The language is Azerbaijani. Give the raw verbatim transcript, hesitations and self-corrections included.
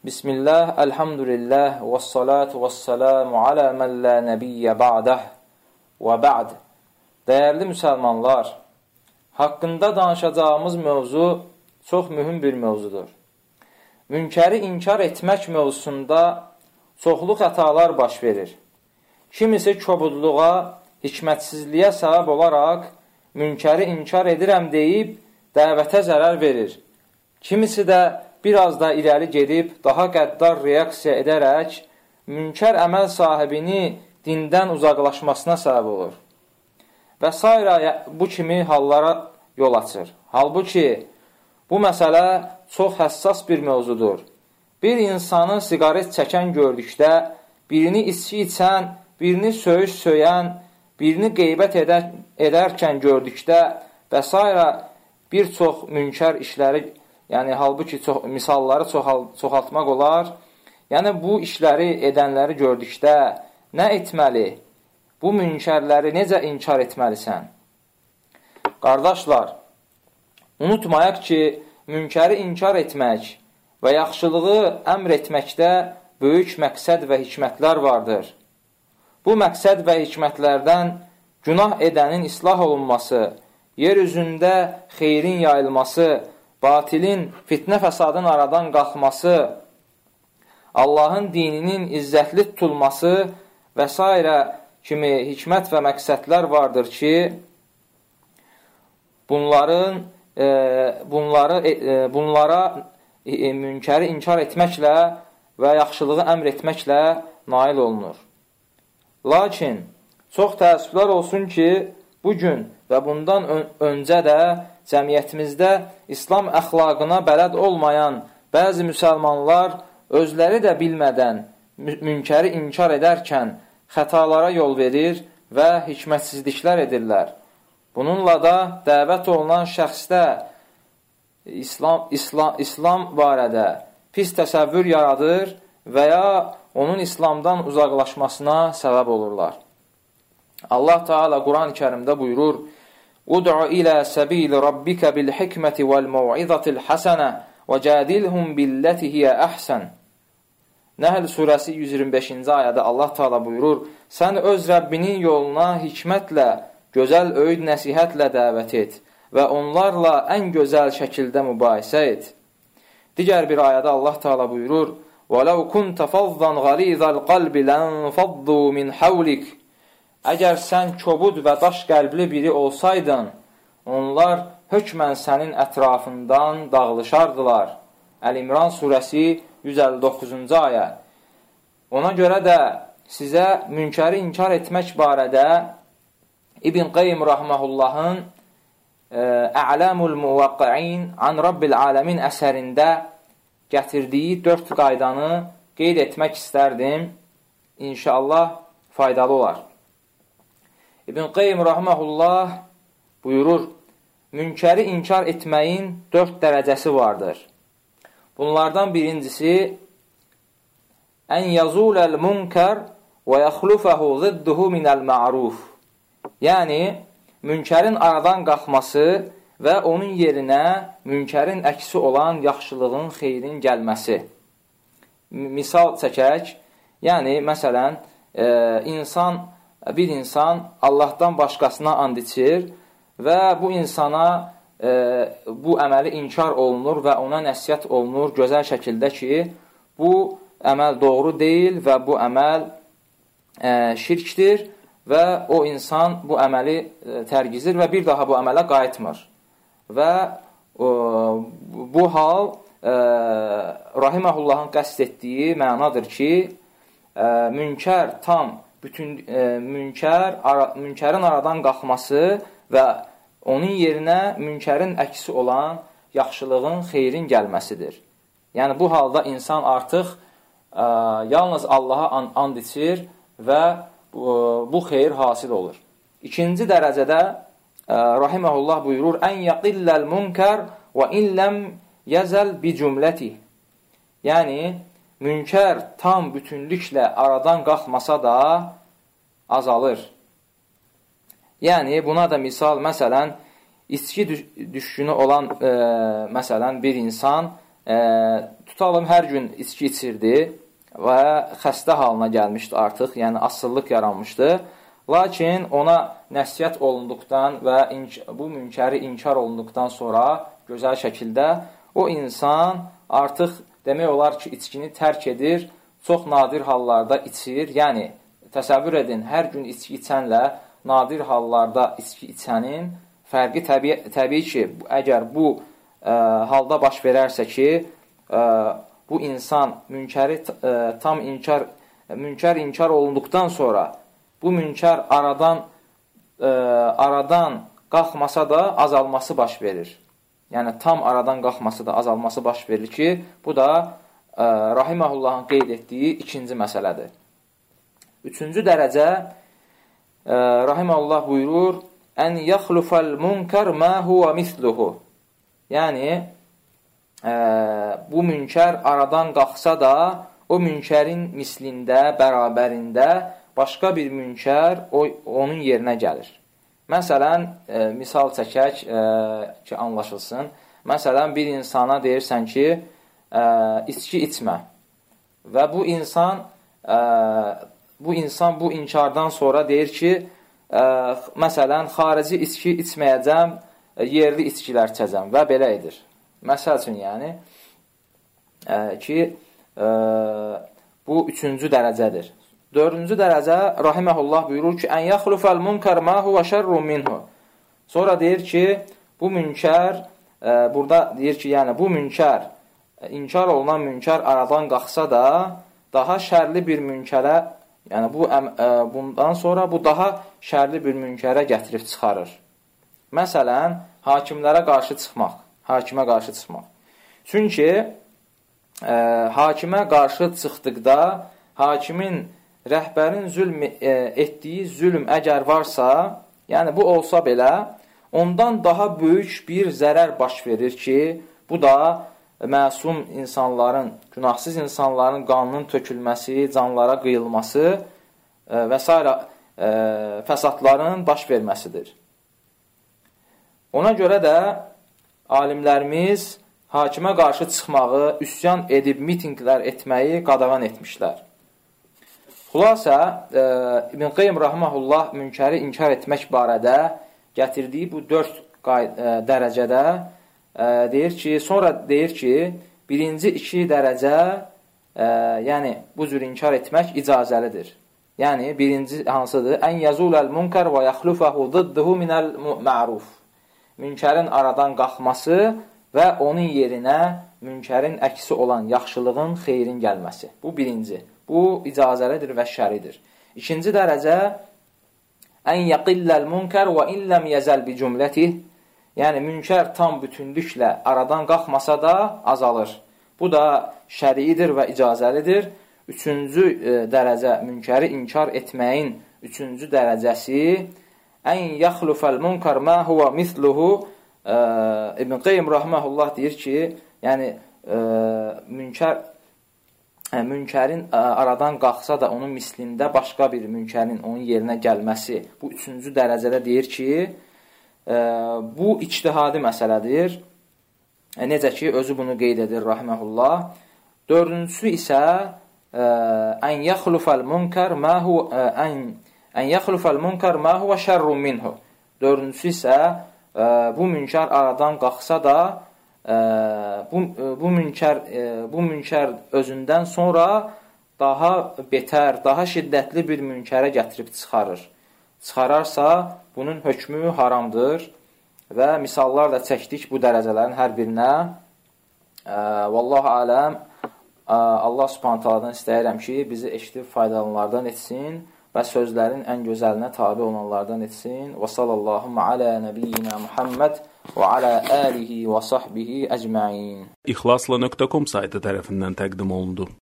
Bismillah, elhamdülillah, və salatu və salamu alə mən lə nəbiyyə ba'dah və ba'd. Dəyərli müsəlmanlar, haqqında danışacağımız mövzu çox mühüm bir mövzudur. Münkəri inkar etmək mövzusunda çoxlu xətalar baş verir. Kimisi kobudluğa, hikmətsizliyə səbəb olaraq münkəri inkar edirəm deyib dəvətə zərər verir. Kimisi də biraz da irəli gedib, daha qəddar reaksiya edərək, münkər əməl sahibini dindən uzaqlaşmasına səbəb olur. Və s. bu kimi hallara yol açır. Halbuki, bu məsələ çox həssas bir mövzudur. Bir insanı siqaret çəkən gördükdə, birini içki içən, birini söyüş söyən, birini qeybət edər, edərkən gördükdə və s. bir çox münkər işləri, yəni halbuki çox, misalları çoxal, çoxaltmaq olar. Yəni bu işləri edənləri gördükdə nə etməli? Bu münkərləri necə inkar etməlisən? Qardaşlar, unutmayaq ki, münkəri inkar etmək və yaxşılığı əmr etməkdə böyük məqsəd və hikmətlər vardır. Bu məqsəd və hikmətlərdən günah edənin islah olunması, yer üzündə xeyrin yayılması, batilin, fitnə fəsadın aradan qalxması, Allahın dininin izzətli tutulması və s. kimi hikmət və məqsədlər vardır ki, bunların, e, bunları, e, bunlara e, münkəri inkar etməklə və yaxşılığı əmr etməklə nail olunur. Lakin, çox təəssüflər olsun ki, bugün və bundan ön öncə də cəmiyyətimizdə İslam əxlaqına bələd olmayan bəzi müsəlmanlar özləri də bilmədən münkəri inkar edərkən xətalara yol verir və hikmətsizliklər edirlər. Bununla da dəvət olunan şəxsdə İslam, İslam, İslam barədə pis təsəvvür yaradır və ya onun İslamdan uzaqlaşmasına səbəb olurlar. Allah Teala Quran-ı Kərimdə buyurur: "Ud'u ila sabil rabbika bil hikmeti vel mau'izatil hasana ve cadilhum billati hiye ahsan." Nəhl surəsi yüz iyirmi beşinci ayədə Allah Teala buyurur: "Sən öz Rəbbinin yoluna hikmətlə, gözəl öyüd nəsihətlə dəvət et və onlarla ən gözəl şəkildə mübahisə et." Digər bir ayədə Allah Teala buyurur: "وَلَوْ كُنْتَ فَضًّا غَلِيظَ الْقَلْبِ لَانفَضُّوا مِنْ حَوْلِكَ." Əgər sən kobud və daş qəlbli biri olsaydın, onlar hökmən sənin ətrafından dağılışardılar. Əl-İmran surəsi yüz əlli doqquzuncu ayə. Ona görə də sizə münkəri inkar etmək barədə İbn Qayyim Rahməhullahın Ə'lamul Muvaqqi'in an Rabbil Aləmin əsərində gətirdiyi dörd qaydanı qeyd etmək istərdim. İnşallah faydalı olar. İbn Qayyim Rahməhullah buyurur, münkəri inkar etməyin dörd dərəcəsi vardır. Bunlardan birincisi, ən yazuləl münkər və yaxlufəhu zidduhu minəl ma'ruf. Yəni, münkərin aradan qalxması və onun yerinə münkərin əksi olan yaxşılığın, xeyrin gəlməsi. Misal çəkək, yəni, məsələn, e, insan, bir insan Allahdan başqasına and içir və bu insana e, bu əməli inkar olunur və ona nəsihət olunur gözəl şəkildə ki, bu əməl doğru deyil və bu əməl e, şirkdir və o insan bu əməli e, tərgizir və bir daha bu əmələ qayıtmır. Və e, bu hal e, Rahiməhullahın qəsd etdiyi mənadır ki, e, münkər tam bütün e, münkər, ara, münkərin aradan qalxması və onun yerinə münkərin əksi olan yaxşılığın, xeyrin gəlməsidir. Yəni, bu halda insan artıq e, yalnız Allaha and, and içir və e, bu xeyir hasil olur. İkinci dərəcədə e, Rahiməhullah buyurur, ən yaqilləl münkər və illəm yəzəl bi cümləti. Yəni, münkər tam bütünlüklə aradan qalxmasa da azalır. Yəni, buna da misal, məsələn, içki düşkünü olan, e, məsələn, bir insan e, tutalım hər gün içki içirdi və xəstə halına gəlmişdi artıq, yəni asıllıq yaranmışdı. Lakin ona nəsihət olunduqdan və bu münkəri inkar olunduqdan sonra gözəl şəkildə o insan artıq demək olar ki, içkini tərk edir, çox nadir hallarda içir. Yəni, təsəvvür edin, hər gün içki içənlə nadir hallarda içki içənin fərqi təbii, təbii ki, əgər bu ə, halda baş verərsə ki, ə, bu insan münkəri ə, tam inkar, münkər inkar olunduqdan sonra bu münkər aradan, ə, aradan qalxmasa da azalması baş verir. Yəni, tam aradan qalxması da azalması baş verir ki, bu da ə, Rahiməhullahın qeyd etdiyi ikinci məsələdir. Üçüncü dərəcə, ə, Rahiməhullah buyurur, ən yaxlufəl munkar mə huvə misluhu. Yəni, ə, bu münkər aradan qalxsa da, o münkərin mislində, bərabərində başqa bir münkər o, onun yerinə gəlir. Məsələn, e, misal çəkək e, ki, anlaşılsın. Məsələn, bir insana deyirsən ki, e, içki içmə və bu insan e, bu insan bu inkardan sonra deyir ki, e, məsələn, xarici içki içməyəcəm, e, yerli içkilər içəcəm və belə edir. Məsəl üçün, yəni e, ki, e, bu üçüncü dərəcədir. Dördüncü dərəcə, Rahiməhullah buyurur ki, ən yaxlufəl munkar ma huvə şərrun minhu. Sonra deyir ki, bu münkər, e, burada deyir ki, yəni bu münkər, inkar olunan münkər aradan qalxsa da, daha şərli bir münkərə, yəni bu, e, bundan sonra bu daha şərli bir münkərə gətirib çıxarır. Məsələn, hakimlərə qarşı çıxmaq, hakimə qarşı çıxmaq. Çünki e, hakimə qarşı çıxdıqda, hakimin rəhbərin zülm e, etdiyi zülm əgər varsa, yəni bu olsa belə, ondan daha böyük bir zərər baş verir ki, bu da məsum insanların, günahsız insanların qanının tökülməsi, canlara qıyılması e, və s. E, fəsadların baş verməsidir. Ona görə də alimlərimiz hakimə qarşı çıxmağı, üsyan edib mitinqlər etməyi qadağan etmişlər. Xülasə, e, İbn Qeym Rahiməhullah münkəri inkar etmək barədə gətirdiyi bu dörd e, dərəcədə e, deyir ki, sonra deyir ki, birinci iki dərəcə, e, yəni bu cür inkar etmək icazəlidir. Yəni, birinci hansıdır? Ən yazuləl munkar və yaxlufəhu zidduhu minəl ma'ruf. Münkərin aradan qalxması və onun yerinə münkərin əksi olan yaxşılığın, xeyrin gəlməsi. Bu birinci. Bu icazəlidir və şəridir. İkinci dərəcə, ən yaqilləl munkar və illəm yəzəl bi cümlətih. Yəni, münkər tam bütünlüklə aradan qalxmasa da azalır. Bu da şəriidir və icazəlidir. Üçüncü e, dərəcə, münkəri inkar etməyin üçüncü dərəcəsi, ən yaxlufəl munkar mə huvə misluhu. e, İbn Qeym Rahiməhullah deyir ki, yəni, e, münkər münkərin aradan qalxsa da onun mislində başqa bir münkərin onun yerinə gəlməsi, bu üçüncü dərəcədə deyir ki, bu ictihadi məsələdir. Necə ki, özü bunu qeyd edir Rahiməhullah. Dördüncüsü isə ən yaxlufəl munkar mə huvə ən yaxlufəl munkar mə huvə şərrun minhu. Dördüncüsü isə bu münkar aradan qalxsa da Bu, bu, münkər, bu münkər özündən sonra daha betər, daha şiddətli bir münkərə gətirib çıxarır. Çıxararsa, bunun hökmü haramdır və misallar da çəkdik bu dərəcələrin hər birinə. Vallahu aləm, Allah subhanət haladan istəyirəm ki, bizi eşidib faydalanlardan etsin və sözlərin ən gözəlinə tabi olanlardan etsin. Və sallallahu alə nəbiyyina Muhammed və alə əlihi və sahbihi əcməin. İxlasla nöqtə com saytı tərəfindən təqdim olundu.